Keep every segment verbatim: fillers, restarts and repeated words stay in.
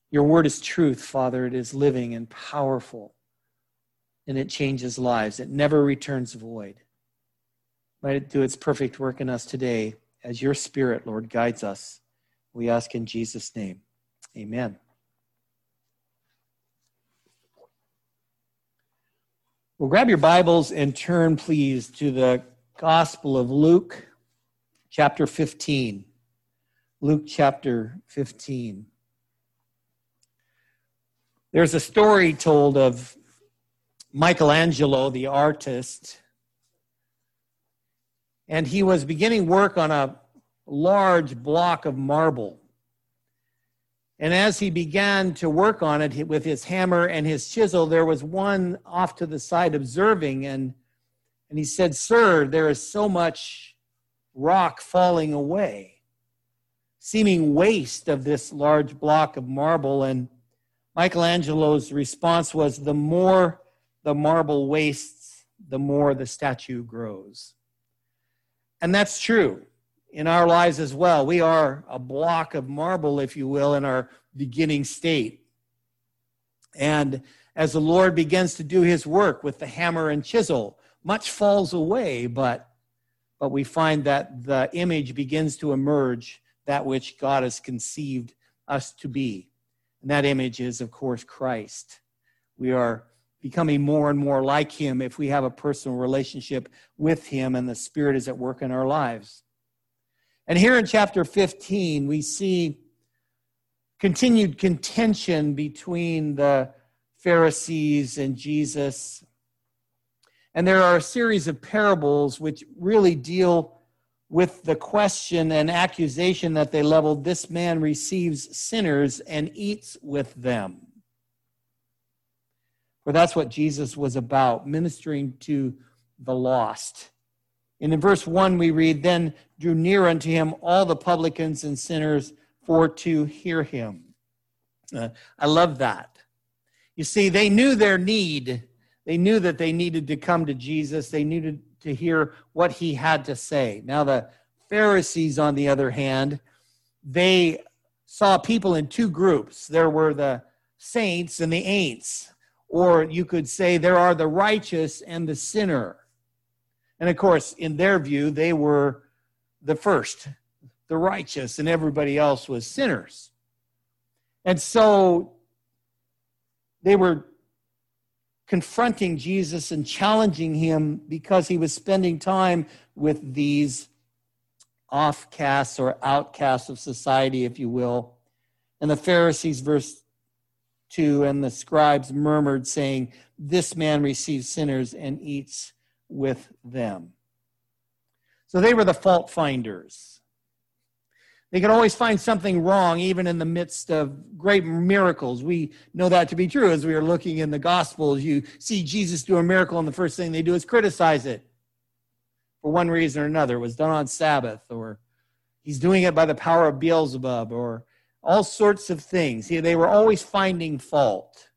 Your word is truth, Father. It is living and powerful, and it changes lives. It never returns void. Might it do its perfect work in us today as your Spirit, Lord, guides us. We ask in Jesus' name. Amen. Well, grab your Bibles and turn, please, to the Gospel of Luke, chapter fifteen. Luke chapter fifteen. There's a story told of Michelangelo, the artist, and he was beginning work on a large block of marble. And as he began to work on it with his hammer and his chisel, there was one off to the side observing, and, and he said, "Sir, there is so much rock falling away, seeming waste of this large block of marble." And Michelangelo's response was, "The more the marble wastes, the more the statue grows." And that's true in our lives as well. We are a block of marble, if you will, in our beginning state. And as the Lord begins to do his work with the hammer and chisel, much falls away, but, but we find that the image begins to emerge, that which God has conceived us to be. And that image is, of course, Christ. We are becoming more and more like him if we have a personal relationship with him and the Spirit is at work in our lives. And here in chapter fifteen, we see continued contention between the Pharisees and Jesus. And there are a series of parables which really deal with the question and accusation that they leveled: this man receives sinners and eats with them. For that's what Jesus was about, ministering to the lost. And in verse one we read, "Then drew near unto him all the publicans and sinners for to hear him." Uh, I love that. You see, they knew their need. They knew that they needed to come to Jesus. They needed to hear what he had to say. Now the Pharisees, on the other hand, they saw people in two groups. There were the saints and the ain'ts. Or you could say there are the righteous and the sinner. And of course, in their view, they were the first, the righteous, and everybody else was sinners. And so they were confronting Jesus and challenging him because he was spending time with these offcasts or outcasts of society, if you will. And the Pharisees, verse two, and the scribes murmured, saying, "This man receives sinners and eats with them." So they were the fault finders. They could always find something wrong, even in the midst of great miracles. We know that to be true. As we are looking in the Gospels, you see Jesus do a miracle, and the first thing they do is criticize it. For one reason or another, it was done on Sabbath, or he's doing it by the power of Beelzebub, or all sorts of things. They were always finding fault.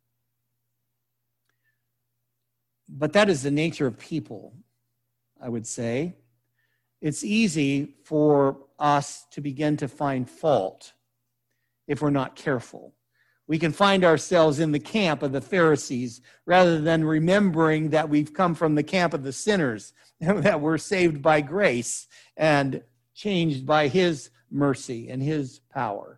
But that is the nature of people, I would say. It's easy for us to begin to find fault if we're not careful. We can find ourselves in the camp of the Pharisees rather than remembering that we've come from the camp of the sinners, that we're saved by grace and changed by his mercy and his power.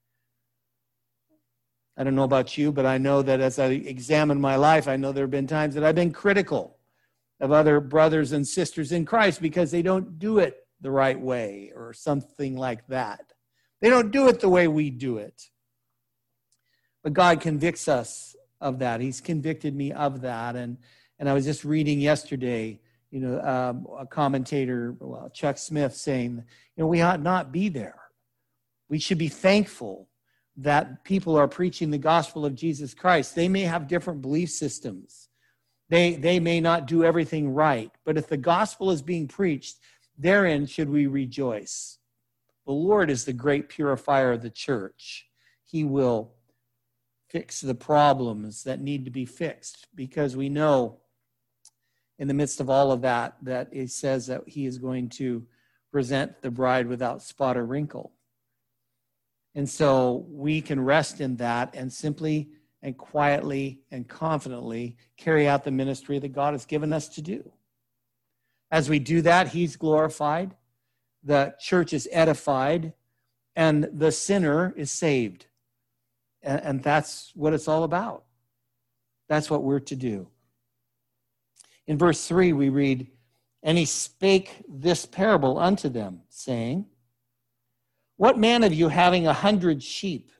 I don't know about you, but I know that as I examine my life, I know there have been times that I've been critical of other brothers and sisters in Christ because they don't do it the right way or something like that. They don't do it the way we do it. But God convicts us of that. He's convicted me of that. And, and I was just reading yesterday, you know, um, a commentator, well, Chuck Smith, saying, you know, we ought not be there. We should be thankful that people are preaching the gospel of Jesus Christ. They may have different belief systems. They, they may not do everything right. But if the gospel is being preached, therein should we rejoice. The Lord is the great purifier of the church. He will fix the problems that need to be fixed, because we know in the midst of all of that, that it says that he is going to present the bride without spot or wrinkle. And so we can rest in that and simply and quietly and confidently carry out the ministry that God has given us to do. As we do that, he's glorified, the church is edified, and the sinner is saved. And, and that's what it's all about. That's what we're to do. In verse three, we read, "And he spake this parable unto them, saying, What man of you having a hundred sheep,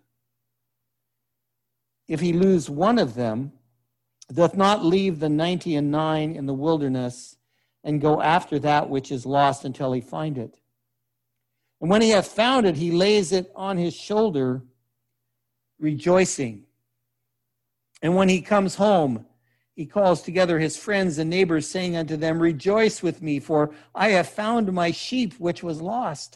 if he lose one of them, doth not leave the ninety and nine in the wilderness, and go after that which is lost until he find it? And when he hath found it, he lays it on his shoulder, rejoicing. And when he comes home, he calls together his friends and neighbors, saying unto them, Rejoice with me, for I have found my sheep which was lost.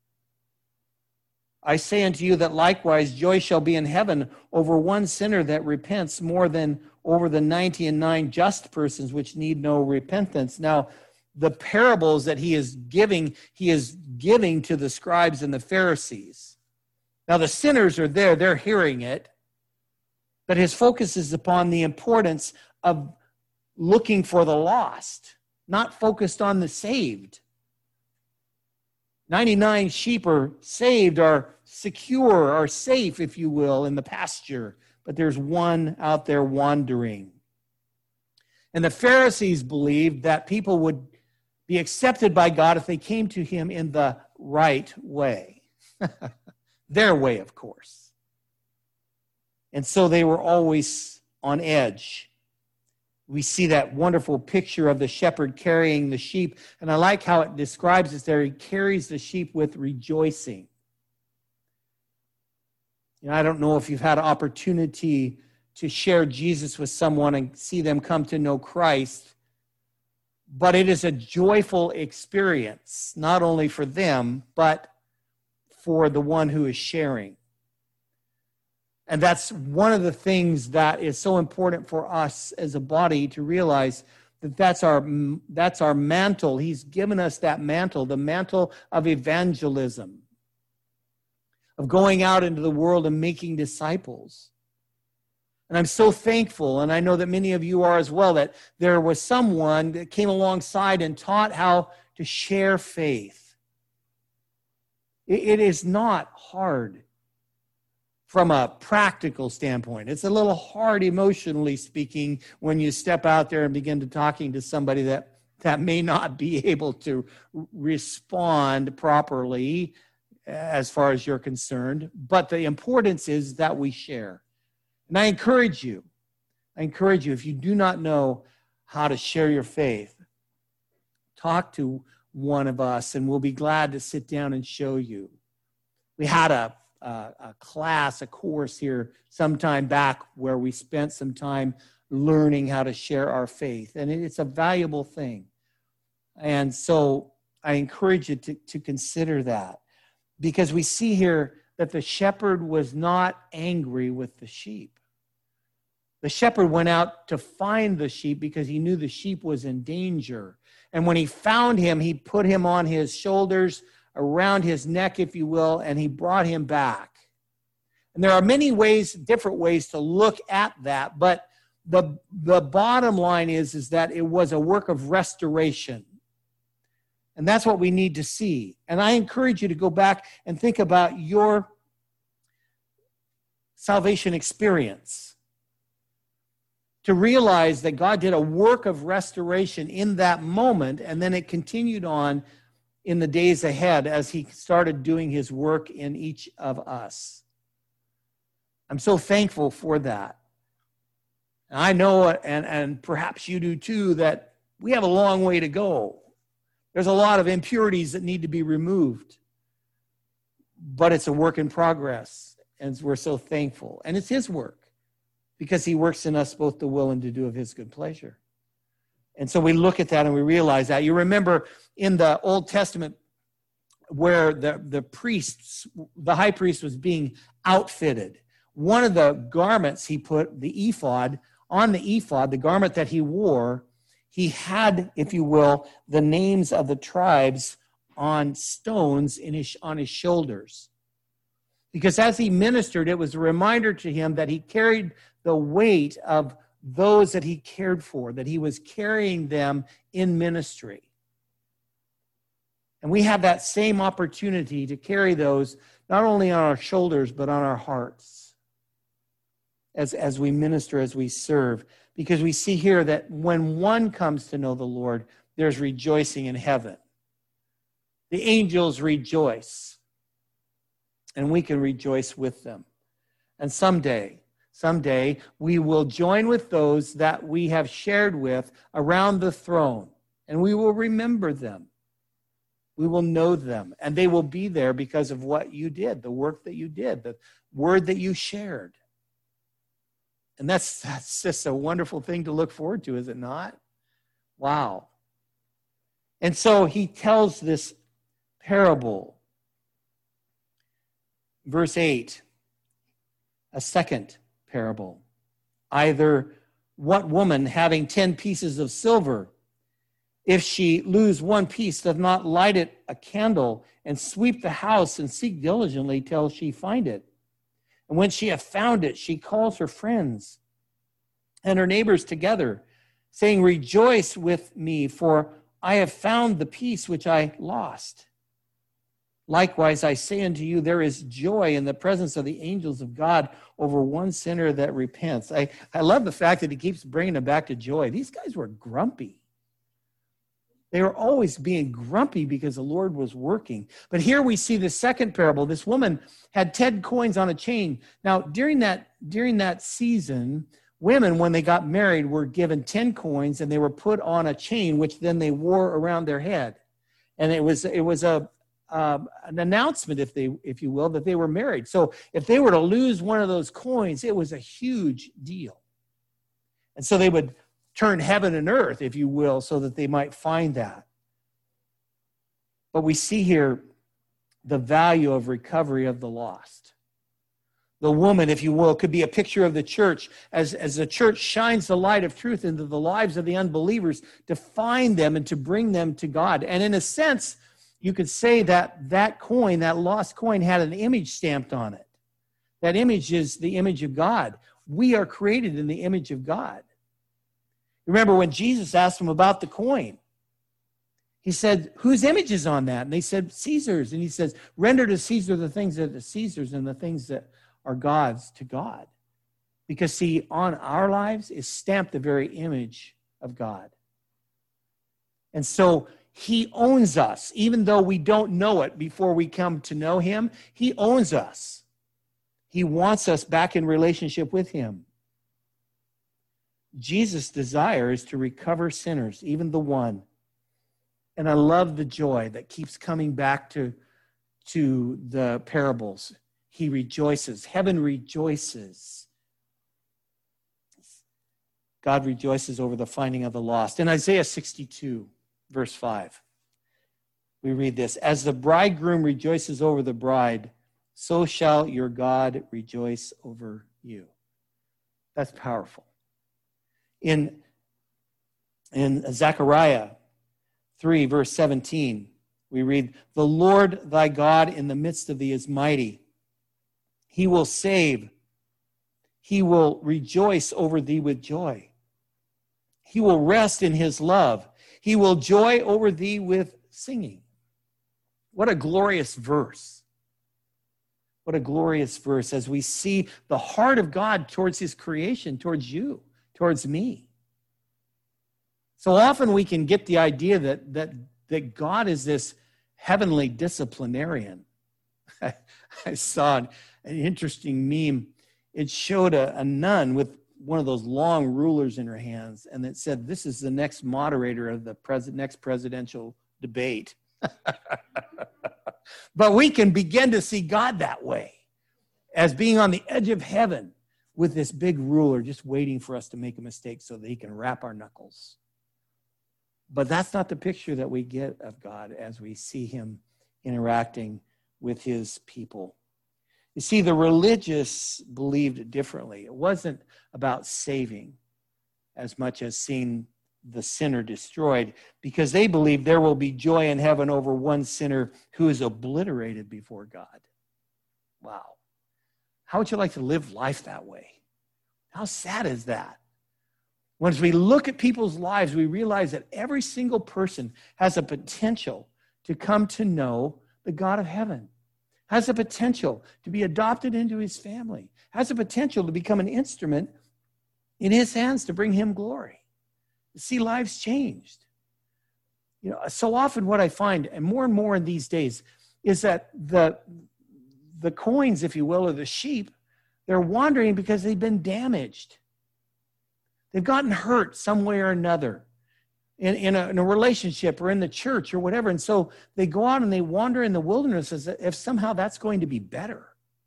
I say unto you that likewise joy shall be in heaven over one sinner that repents, more than over the ninety and nine just persons which need no repentance." Now, the parables that he is giving, he is giving to the scribes and the Pharisees. Now, the sinners are there, they're hearing it, but his focus is upon the importance of looking for the lost, not focused on the saved. ninety-nine sheep are saved, are secure, are safe, if you will, in the pasture, but there's one out there wandering. And the Pharisees believed that people would be accepted by God if they came to him in the right way. Their way, of course. And so they were always on edge. We see that wonderful picture of the shepherd carrying the sheep. And I like how it describes it there. He carries the sheep with rejoicing. You know, I don't know if you've had an opportunity to share Jesus with someone and see them come to know Christ, but it is a joyful experience, not only for them, but for the one who is sharing. And that's one of the things that is so important for us as a body to realize that that's our, that's our mantle. He's given us that mantle, the mantle of evangelism, of going out into the world and making disciples. And I'm so thankful, and I know that many of you are as well, that there was someone that came alongside and taught how to share faith. It, it is not hard from a practical standpoint. It's a little hard emotionally speaking when you step out there and begin to talking to somebody that, that may not be able to respond properly as far as you're concerned. But the importance is that we share. And I encourage you, I encourage you, if you do not know how to share your faith, talk to one of us and we'll be glad to sit down and show you. We had a Uh, a class, a course here some time back where we spent some time learning how to share our faith. And it's a valuable thing. And so I encourage you to, to consider that, because we see here that the shepherd was not angry with the sheep. The shepherd went out to find the sheep because he knew the sheep was in danger. And when he found him, he put him on his shoulders, around his neck, if you will, and he brought him back. And there are many ways, different ways to look at that, but the, the bottom line is, is that it was a work of restoration. And that's what we need to see. And I encourage you to go back and think about your salvation experience, to realize that God did a work of restoration in that moment, and then it continued on in the days ahead as he started doing his work in each of us. I'm so thankful for that. And I know, and, and perhaps you do too, that we have a long way to go. There's a lot of impurities that need to be removed. But it's a work in progress, and we're so thankful. And it's his work, because he works in us both to will and to do of his good pleasure. And so we look at that and we realize that. You remember in the Old Testament where the, the priests, the high priest was being outfitted. One of the garments he put, the ephod, on the ephod, the garment that he wore, he had, if you will, the names of the tribes on stones in his, on his shoulders. Because as he ministered, it was a reminder to him that he carried the weight of those that he cared for, that he was carrying them in ministry. And we have that same opportunity to carry those not only on our shoulders, but on our hearts as, as we minister, as we serve. Because we see here that when one comes to know the Lord, there's rejoicing in heaven. The angels rejoice, and we can rejoice with them. And someday, someday, we will join with those that we have shared with around the throne, and we will remember them. We will know them, and they will be there because of what you did, the work that you did, the word that you shared. And that's, that's just a wonderful thing to look forward to, is it not? Wow. And so he tells this parable. Verse eight, a second parable. Either what woman having ten pieces of silver, if she lose one piece, doth not light it a candle and sweep the house and seek diligently till she find it? And when she hath found it, she calls her friends and her neighbors together, saying, Rejoice with me, for I have found the piece which I lost. Likewise, I say unto you, there is joy in the presence of the angels of God over one sinner that repents. I, I love the fact that he keeps bringing them back to joy. These guys were grumpy. They were always being grumpy because the Lord was working. But here we see the second parable. This woman had ten coins on a chain. Now, during that, during that season, women, when they got married, were given ten coins, and they were put on a chain, which then they wore around their head. And it was it was a um, an announcement, if they if you will, that they were married. So if they were to lose one of those coins, it was a huge deal. And so they would turn heaven and earth, if you will, so that they might find that. But we see here the value of recovery of the lost. The woman, if you will, could be a picture of the church as, as the church shines the light of truth into the lives of the unbelievers to find them and to bring them to God. And in a sense, you could say that that coin, that lost coin, had an image stamped on it. That image is the image of God. We are created in the image of God. Remember when Jesus asked them about the coin, he said, whose image is on that? And they said, Caesar's. And he says, render to Caesar the things that are Caesar's and the things that are God's to God. Because see, on our lives is stamped the very image of God. And so he owns us, even though we don't know it before we come to know him. He owns us. He wants us back in relationship with him. Jesus' desire is to recover sinners, even the one. And I love the joy that keeps coming back to, to the parables. He rejoices. Heaven rejoices. God rejoices over the finding of the lost. In Isaiah sixty-two, verse five, we read this, as the bridegroom rejoices over the bride, so shall your God rejoice over you. That's powerful. In, in Zechariah three, verse seventeen, we read, the Lord thy God in the midst of thee is mighty. He will save. He will rejoice over thee with joy. He will rest in his love. He will joy over thee with singing. What a glorious verse. What a glorious verse as we see the heart of God towards his creation, towards you, towards me. So often we can get the idea that, that, that God is this heavenly disciplinarian. I, I saw an, an interesting meme. It showed a, a nun with one of those long rulers in her hands, and it said, this is the next moderator of the pres- next presidential debate. But we can begin to see God that way, as being on the edge of heaven with this big ruler just waiting for us to make a mistake so that he can wrap our knuckles. But that's not the picture that we get of God as we see him interacting with his people. You see, the religious believed differently. It wasn't about saving as much as seeing the sinner destroyed, because they believe there will be joy in heaven over one sinner who is obliterated before God. Wow. How would you like to live life that way? How sad is that? Once we look at people's lives, we realize that every single person has a potential to come to know the God of heaven, has the potential to be adopted into his family, has the potential to become an instrument in his hands to bring him glory, to see lives changed. You know, so often what I find, and more and more in these days, is that the, the coins, if you will, or the sheep, they're wandering because they've been damaged. They've gotten hurt some way or another in, in, a, in a relationship or in the church or whatever. And so they go out and they wander in the wilderness as if somehow that's going to be better.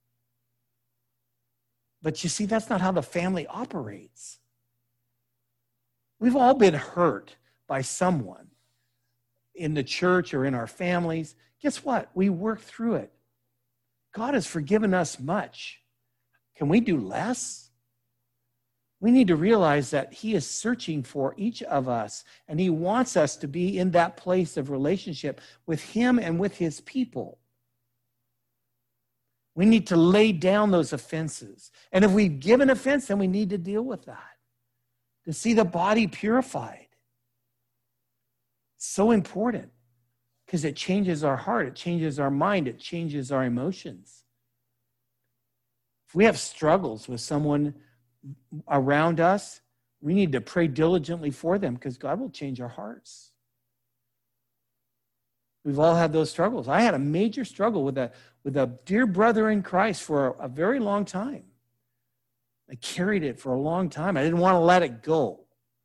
But you see, that's not how the family operates. We've all been hurt by someone in the church or in our families. Guess what? We work through it. God has forgiven us much. Can we do less? We need to realize that he is searching for each of us, and he wants us to be in that place of relationship with him and with his people. We need to lay down those offenses. And if we've given offense, then we need to deal with that, to see the body purified. It's so important because it changes our heart, it changes our mind, it changes our emotions. If we have struggles with someone around us, we need to pray diligently for them because God will change our hearts. We've all had those struggles. I had a major struggle with a, with a dear brother in Christ for a, a very long time. I carried it for a long time. I didn't want to let it go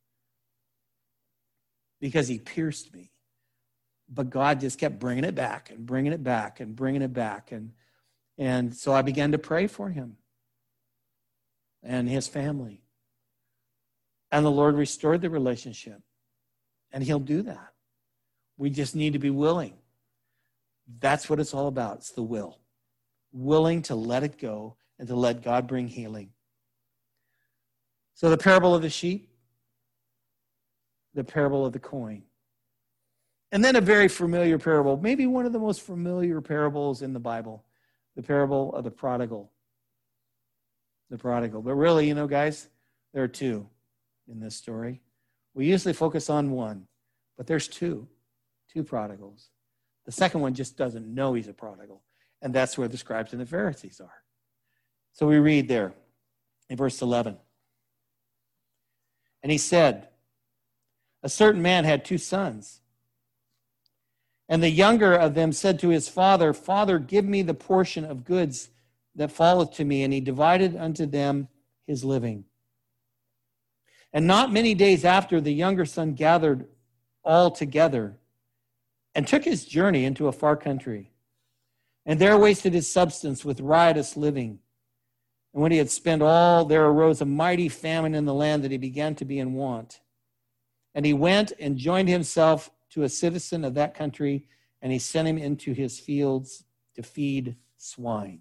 because he pierced me. But God just kept bringing it back and bringing it back and bringing it back. And, and so I began to pray for him and his family. And the Lord restored the relationship. And he'll do that. We just need to be willing. That's what it's all about. It's the will. Willing to let it go and to let God bring healing. So the parable of the sheep, the parable of the coin. And then a very familiar parable, maybe one of the most familiar parables in the Bible, the parable of the prodigal. The prodigal. But really, you know, guys, there are two in this story. We usually focus on one, but there's two, two prodigals. The second one just doesn't know he's a prodigal, and that's where the scribes and the Pharisees are. So we read there in verse eleven. And he said, a certain man had two sons. And the younger of them said to his father, Father, give me the portion of goods that falleth to me. And he divided unto them his living. And not many days after, the younger son gathered all together and took his journey into a far country. And there wasted his substance with riotous living. And when he had spent all, there arose a mighty famine in the land that he began to be in want. And he went and joined himself to a citizen of that country, and he sent him into his fields to feed swine.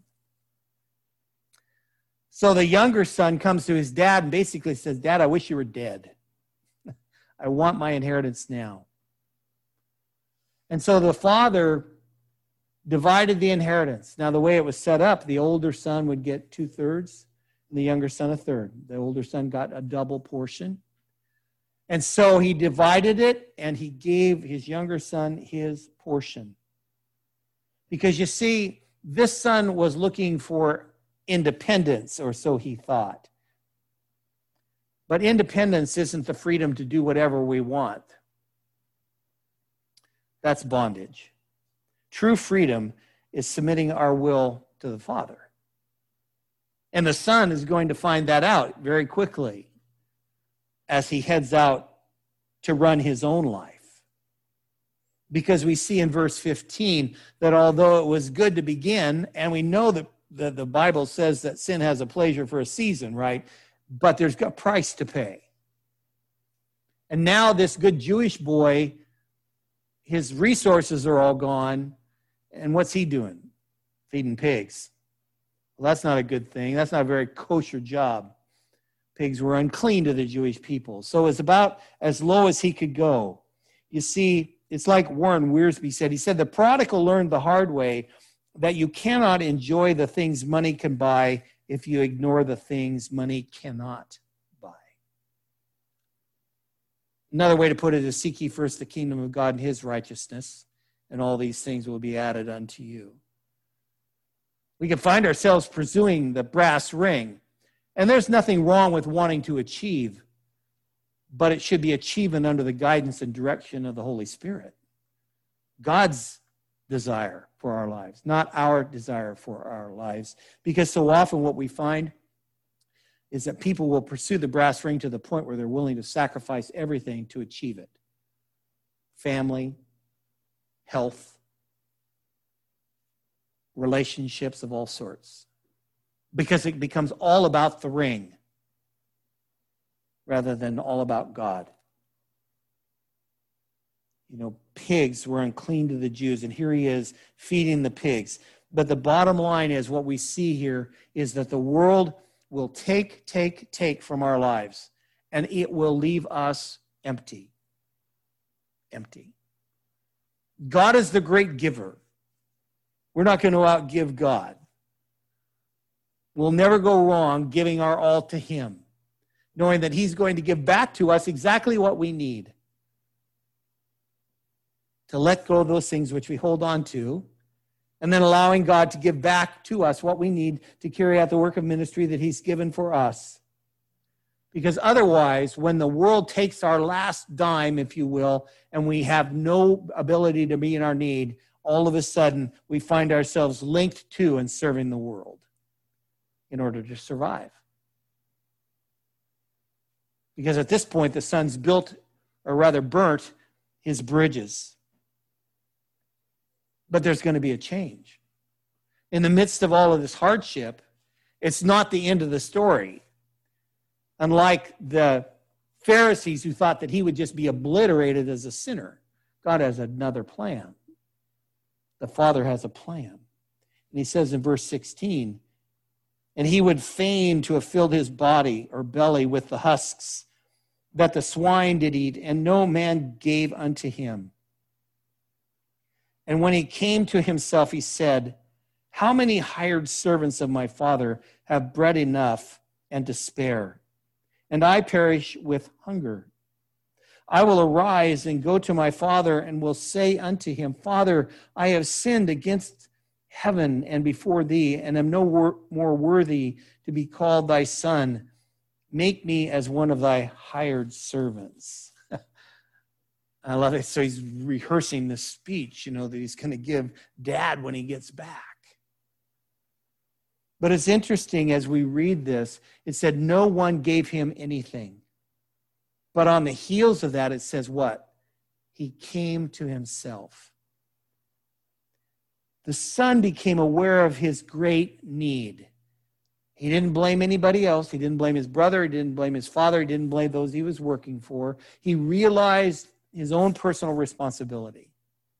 So the younger son comes to his dad and basically says, Dad, I wish you were dead. I want my inheritance now. And so the father divided the inheritance. Now, the way it was set up, the older son would get two-thirds, and the younger son a third. The older son got a double portion. And so he divided it, and he gave his younger son his portion. Because you see, this son was looking for independence, or so he thought. But independence isn't the freedom to do whatever we want. That's bondage. True freedom is submitting our will to the Father. And the son is going to find that out very quickly as he heads out to run his own life. Because we see in verse fifteen that although it was good to begin, and we know that the, the Bible says that sin has a pleasure for a season, right? But there's a price to pay. And now this good Jewish boy, his resources are all gone, and what's he doing? Feeding pigs. Well, that's not a good thing. That's not a very kosher job. Pigs were unclean to the Jewish people. So it's about as low as he could go. You see, it's like Warren Wiersbe said. He said, the prodigal learned the hard way that you cannot enjoy the things money can buy if you ignore the things money cannot buy. Another way to put it is, seek ye first the kingdom of God and his righteousness, and all these things will be added unto you. We can find ourselves pursuing the brass ring, and there's nothing wrong with wanting to achieve, but it should be achievement under the guidance and direction of the Holy Spirit. God's desire for our lives, not our desire for our lives. Because so often what we find is that people will pursue the brass ring to the point where they're willing to sacrifice everything to achieve it. Family, health, relationships of all sorts. Because it becomes all about the ring rather than all about God. You know, pigs were unclean to the Jews, and here he is feeding the pigs. But the bottom line is, what we see here is that the world will take, take, take from our lives, and it will leave us empty. Empty. God is the great giver. We're not going to outgive God. We'll never go wrong giving our all to him, knowing that he's going to give back to us exactly what we need. To let go of those things which we hold on to, and then allowing God to give back to us what we need to carry out the work of ministry that he's given for us. Because otherwise, when the world takes our last dime, if you will, and we have no ability to be in our need, all of a sudden we find ourselves linked to and serving the world in order to survive. Because at this point, the son's built, or rather burnt, his bridges. But there's going to be a change. In the midst of all of this hardship, it's not the end of the story. Unlike the Pharisees who thought that he would just be obliterated as a sinner, God has another plan. The Father has a plan. And he says in verse sixteen, and he would fain to have filled his body or belly with the husks that the swine did eat, and no man gave unto him. And when he came to himself, he said, how many hired servants of my father have bread enough and to spare, and I perish with hunger? I will arise and go to my father, and will say unto him, Father, I have sinned against heaven and before thee, and am no wor- more worthy to be called thy son. Make me as one of thy hired servants. I love it. So he's rehearsing this speech, you know, that he's going to give dad when he gets back. But it's interesting as we read this, it said no one gave him anything. But on the heels of that, it says what? He came to himself. The son became aware of his great need. He didn't blame anybody else. He didn't blame his brother. He didn't blame his father. He didn't blame those he was working for. He realized his own personal responsibility.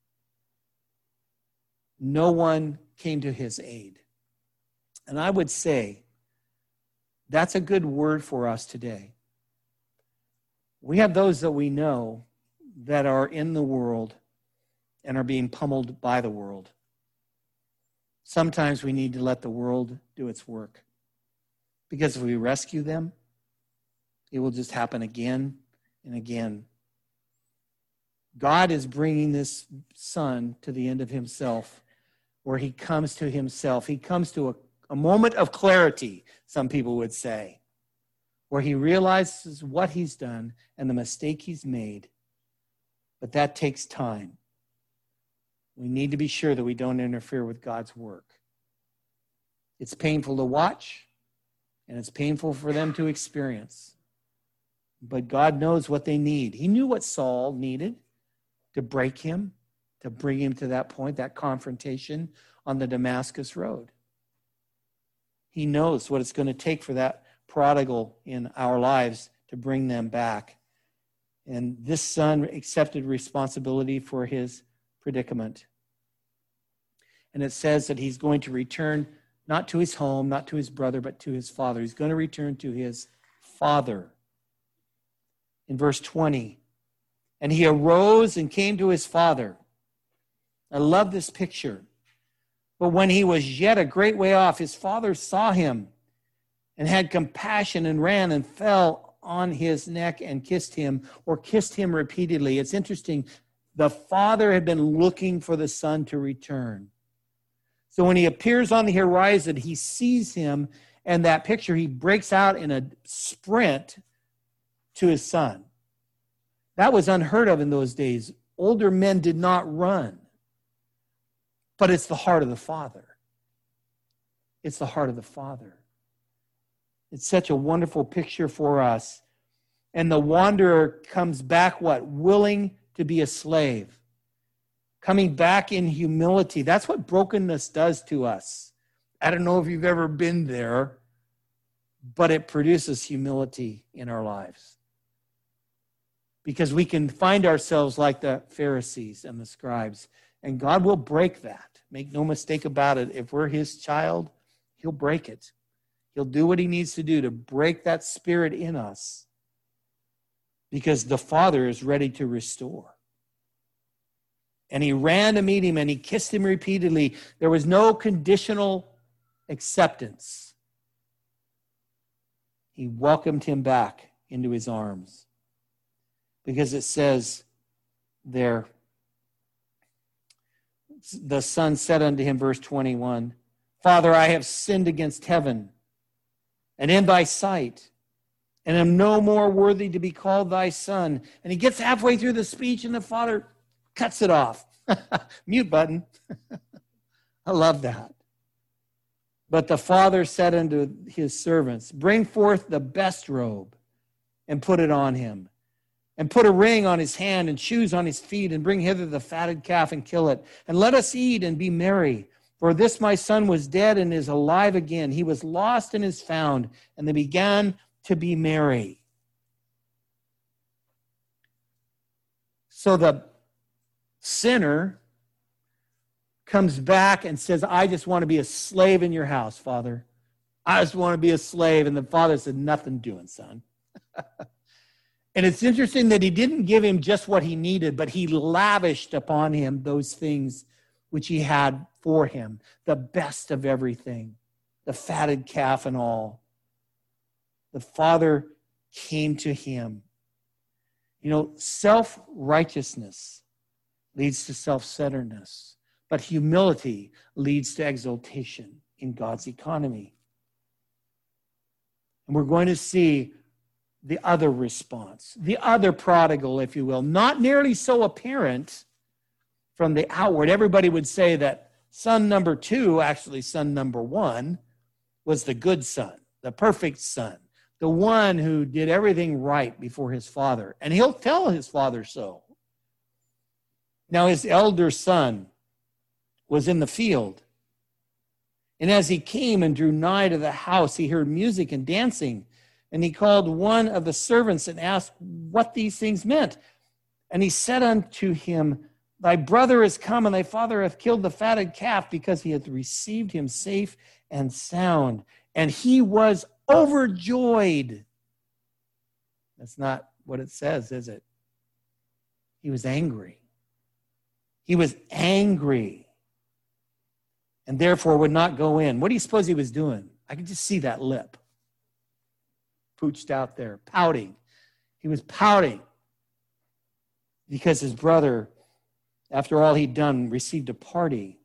No one came to his aid. And I would say that's a good word for us today. We have those that we know that are in the world and are being pummeled by the world. Sometimes we need to let the world do its work. Because if we rescue them, it will just happen again and again. God is bringing this son to the end of himself, where he comes to himself. He comes to a, a moment of clarity, some people would say, where he realizes what he's done and the mistake he's made. But that takes time. We need to be sure that we don't interfere with God's work. It's painful to watch, and it's painful for them to experience. But God knows what they need. He knew what Saul needed to break him, to bring him to that point, that confrontation on the Damascus Road. He knows what it's going to take for that prodigal in our lives to bring them back. And this son accepted responsibility for his predicament. And it says that he's going to return not to his home, not to his brother, but to his father. He's going to return to his father. In verse twenty, and he arose and came to his father. I love this picture. But when he was yet a great way off, his father saw him and had compassion and ran and fell on his neck and kissed him, or kissed him repeatedly. It's interesting. The father had been looking for the son to return. So when he appears on the horizon, he sees him, and that picture, he breaks out in a sprint to his son. That was unheard of in those days. Older men did not run. But it's the heart of the Father. It's the heart of the Father. It's such a wonderful picture for us. And the wanderer comes back, what? Willing to be a slave. Coming back in humility. That's what brokenness does to us. I don't know if you've ever been there, but it produces humility in our lives. Because we can find ourselves like the Pharisees and the scribes. And God will break that. Make no mistake about it. If we're his child, he'll break it. He'll do what he needs to do to break that spirit in us. Because the Father is ready to restore. And he ran to meet him and he kissed him repeatedly. There was no conditional acceptance. He welcomed him back into his arms. Because it says there, the son said unto him, verse twenty-one, Father, I have sinned against heaven and in thy sight, and am no more worthy to be called thy son. And he gets halfway through the speech and the father cuts it off. Mute button. I love that. But the father said unto his servants, bring forth the best robe and put it on him, and put a ring on his hand and shoes on his feet, and bring hither the fatted calf and kill it. And let us eat and be merry. For this my son was dead and is alive again. He was lost and is found. And they began to be merry. So the sinner comes back and says, I just want to be a slave in your house, Father. I just want to be a slave. And the father said, nothing doing, son. And it's interesting that he didn't give him just what he needed, but he lavished upon him those things which he had for him, the best of everything, the fatted calf and all. The father came to him. You know, self-righteousness leads to self-centeredness, but humility leads to exaltation in God's economy. And we're going to see the other response, the other prodigal, if you will, not nearly so apparent from the outward. Everybody would say that son number two, actually son number one, was the good son, the perfect son, the one who did everything right before his father. And he'll tell his father so. Now his elder son was in the field. And as he came and drew nigh to the house, he heard music and dancing. And he called one of the servants and asked what these things meant. And he said unto him, thy brother is come, and thy father hath killed the fatted calf, because he hath received him safe and sound. And he was overjoyed. That's not what it says, is it? He was angry. He was angry, and therefore would not go in. What do you suppose he was doing? I could just see that lip pooched out there, pouting. He was pouting because his brother, after all he'd done, received a party.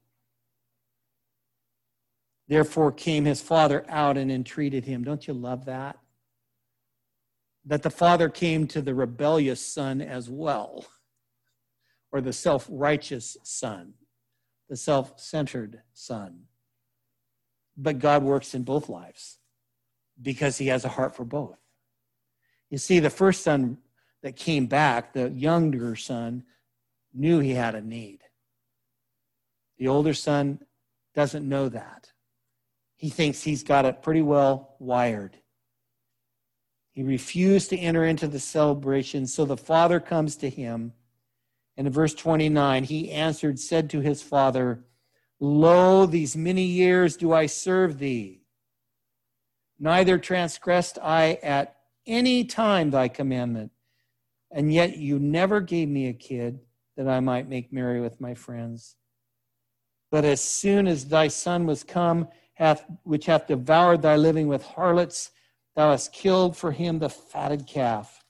Therefore came his father out and entreated him. Don't you love that? That the father came to the rebellious son as well, or the self-righteous son, the self-centered son. But God works in both lives, because he has a heart for both. You see, the first son that came back, the younger son, knew he had a need. The older son doesn't know that. He thinks he's got it pretty well wired. He refused to enter into the celebration, so the father comes to him. And in verse twenty-nine, he answered, said to his father, lo, these many years do I serve thee. Neither transgressed I at any time thy commandment, and yet you never gave me a kid that I might make merry with my friends. But as soon as thy son was come, hath which hath devoured thy living with harlots. Thou hast killed for him the fatted calf.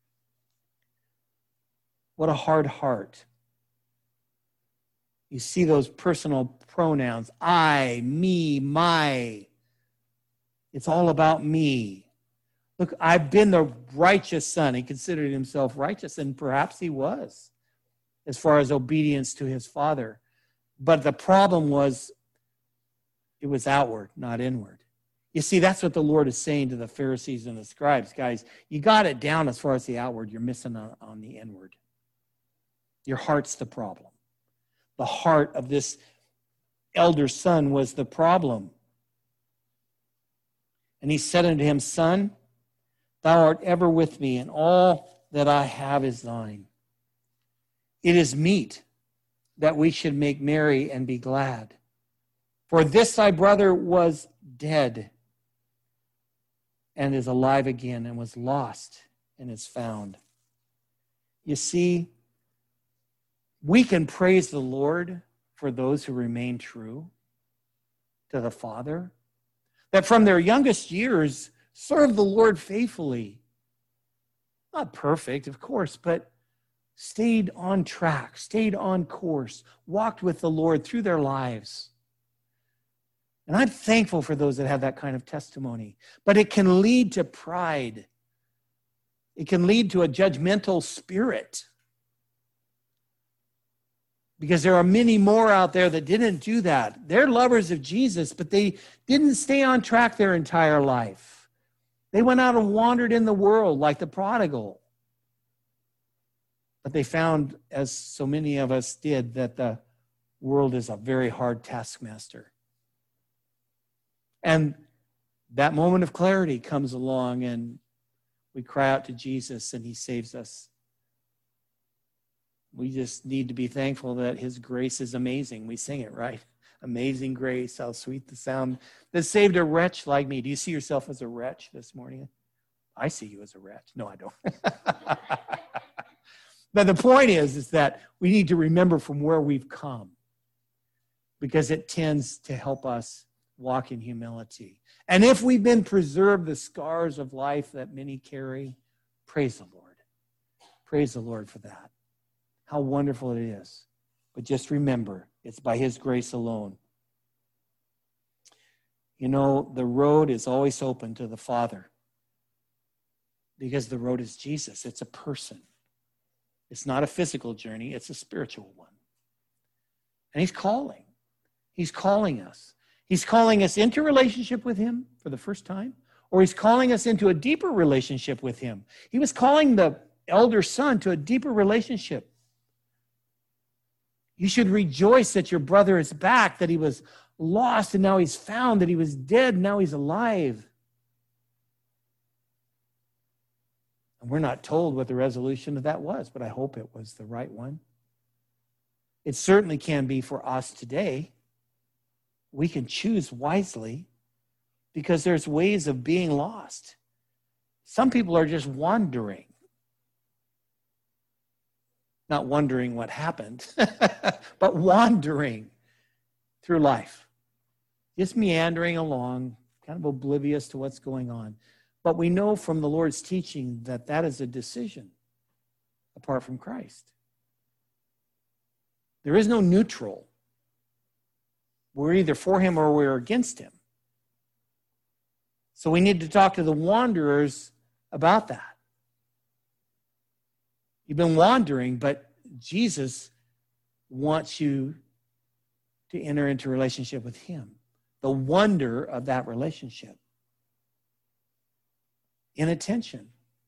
What a hard heart. You see those personal pronouns. I, me, my. It's all about me. Look, I've been the righteous son. He considered himself righteous, and perhaps he was, as far as obedience to his father. But the problem was, it was outward, not inward. You see, that's what the Lord is saying to the Pharisees and the scribes. Guys, you got it down as far as the outward. You're missing on, on the inward. Your heart's the problem. The heart of this elder son was the problem. And he said unto him, Son, thou art ever with me, and all that I have is thine. It is meet that we should make merry and be glad. For this thy brother was dead and is alive again, and was lost and is found. You see, we can praise the Lord for those who remain true to the Father, that from their youngest years serve the Lord faithfully. Not perfect, of course, but stayed on track, stayed on course, walked with the Lord through their lives. And I'm thankful for those that have that kind of testimony. But it can lead to pride. It can lead to a judgmental spirit. Because there are many more out there that didn't do that. They're lovers of Jesus, but they didn't stay on track their entire life. They went out and wandered in the world like the prodigal. But they found, as so many of us did, that the world is a very hard taskmaster. And that moment of clarity comes along, and we cry out to Jesus, and he saves us. We just need to be thankful that his grace is amazing. We sing it, right? Amazing grace, how sweet the sound that saved a wretch like me. Do you see yourself as a wretch this morning? I see you as a wretch. No, I don't. But the point is, is that we need to remember from where we've come, because it tends to help us walk in humility. And if we've been preserved the scars of life that many carry, praise the Lord. Praise the Lord for that. How wonderful it is. But just remember, it's by his grace alone. You know, the road is always open to the Father, because the road is Jesus. It's a person. It's not a physical journey. It's a spiritual one. And he's calling. He's calling us. He's calling us into relationship with him for the first time, or he's calling us into a deeper relationship with him. He was calling the elder son to a deeper relationship. You should rejoice that your brother is back, that he was lost and now he's found, that he was dead and now he's alive. And we're not told what the resolution of that was, but I hope it was the right one. It certainly can be for us today. We can choose wisely, because there's ways of being lost. Some people are just wandering. Not wondering what happened, but wandering through life. Just meandering along, kind of oblivious to what's going on. But we know from the Lord's teaching that that is a decision apart from Christ. There is no neutral. We're either for him or we're against him. So we need to talk to the wanderers about that. You've been wandering, but Jesus wants you to enter into a relationship with him. The wonder of that relationship. Inattention.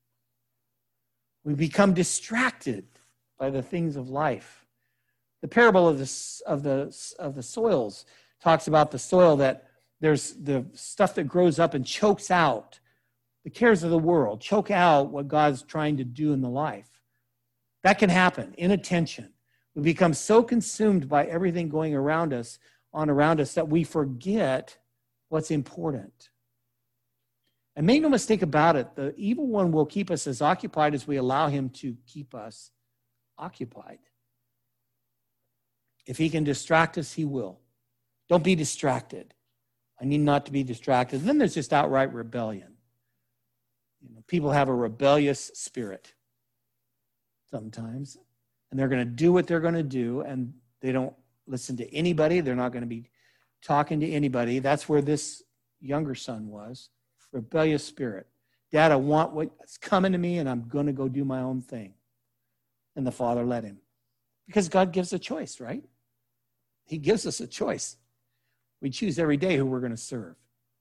We become distracted by the things of life. The parable of the, of the, of the soils talks about the soil, that there's the stuff that grows up and chokes out the cares of the world, choke out what God's trying to do in the life. That can happen. Inattention. We become so consumed by everything going around us, on around us, that we forget what's important. And make no mistake about it, the evil one will keep us as occupied as we allow him to keep us occupied. If he can distract us, he will. Don't be distracted. I need not to be distracted. And then there's just outright rebellion. You know, people have a rebellious spirit sometimes, and they're going to do what they're going to do, and they don't listen to anybody. They're not going to be talking to anybody. That's where this younger son was. Rebellious spirit. Dad, I want what's coming to me, and I'm going to go do my own thing. And the father let him. Because God gives a choice, right? He gives us a choice. We choose every day who we're going to serve.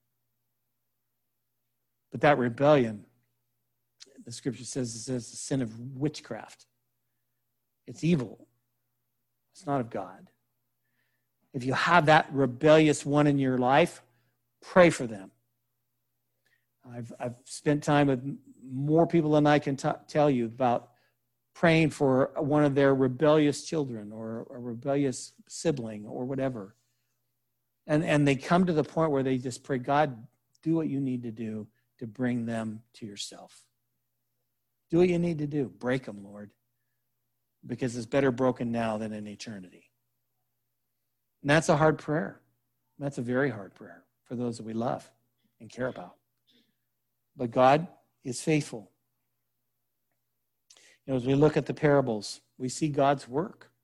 But that rebellion, the scripture says, it says the sin of witchcraft. It's evil. It's not of God. If you have that rebellious one in your life, pray for them. I've, I've spent time with more people than I can t- tell you about praying for one of their rebellious children or a rebellious sibling or whatever. And, and they come to the point where they just pray, God, do what you need to do to bring them to yourself. Do what you need to do. Break them, Lord, because it's better broken now than in eternity. And that's a hard prayer. That's a very hard prayer for those that we love and care about. But God is faithful. You know, as we look at the parables, we see God's work.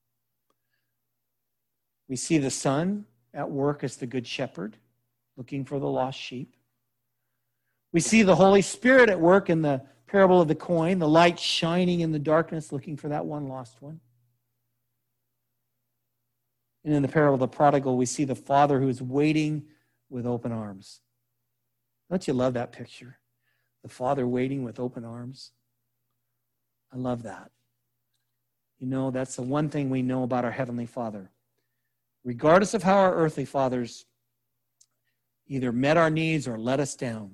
We see the Son at work as the Good Shepherd, looking for the lost sheep. We see the Holy Spirit at work in the parable of the coin, the light shining in the darkness, looking for that one lost one. And in the parable of the prodigal, we see the Father who is waiting with open arms. Don't you love that picture? The Father waiting with open arms. I love that. You know, that's the one thing we know about our Heavenly Father. Regardless of how our earthly fathers either met our needs or let us down,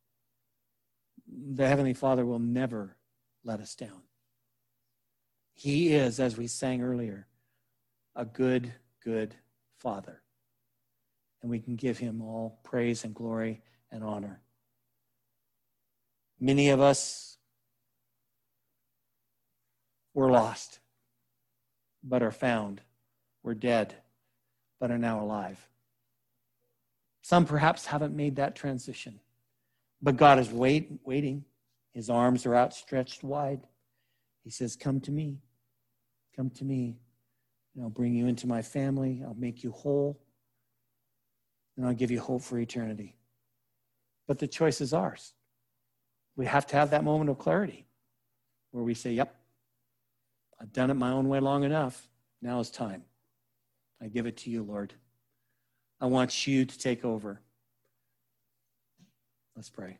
the Heavenly Father will never let us down. He is, as we sang earlier, a good, good Father. And we can give him all praise and glory and honor. Many of us were lost, but are found. We're dead, but are now alive. Some perhaps haven't made that transition, but God is wait, waiting. His arms are outstretched wide. He says, come to me. Come to me, and I'll bring you into my family. I'll make you whole, and I'll give you hope for eternity. But the choice is ours. We have to have that moment of clarity where we say, yep, I've done it my own way long enough. Now is time. I give it to you, Lord. I want you to take over. Let's pray.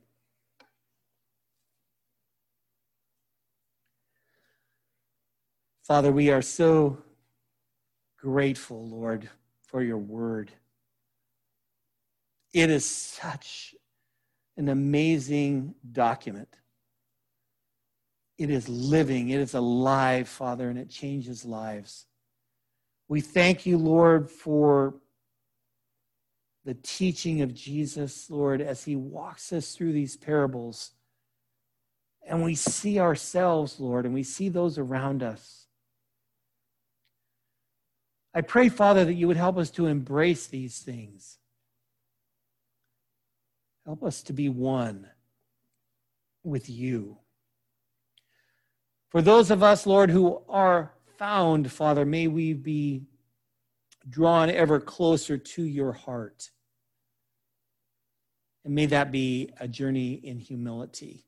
Father, we are so grateful, Lord, for your word. It is such an amazing document. It is living, it is alive, Father, and it changes lives. We thank you, Lord, for the teaching of Jesus, Lord, as he walks us through these parables. And we see ourselves, Lord, and we see those around us. I pray, Father, that you would help us to embrace these things. Help us to be one with you. For those of us, Lord, who are found, Father, may we be drawn ever closer to your heart. And may that be a journey in humility.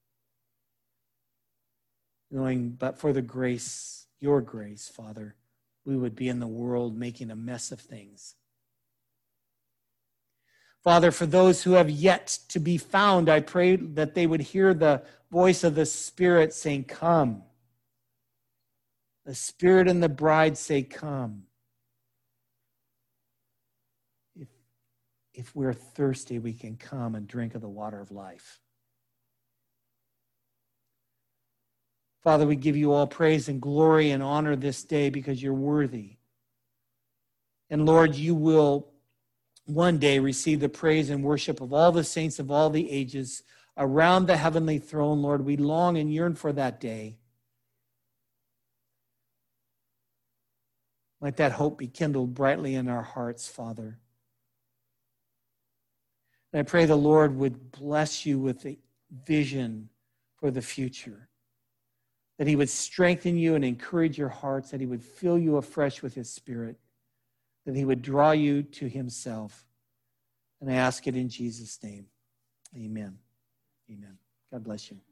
Knowing, but for the grace, your grace, Father, we would be in the world making a mess of things. Father, for those who have yet to be found, I pray that they would hear the voice of the Spirit saying, come. The Spirit and the bride say, come. If, if we're thirsty, we can come and drink of the water of life. Father, we give you all praise and glory and honor this day because you're worthy. And Lord, you will one day receive the praise and worship of all the saints of all the ages around the heavenly throne. Lord, we long and yearn for that day. Let that hope be kindled brightly in our hearts, Father. And I pray the Lord would bless you with a vision for the future, that he would strengthen you and encourage your hearts, that he would fill you afresh with his Spirit, that he would draw you to himself. And I ask it in Jesus' name. Amen. Amen. God bless you.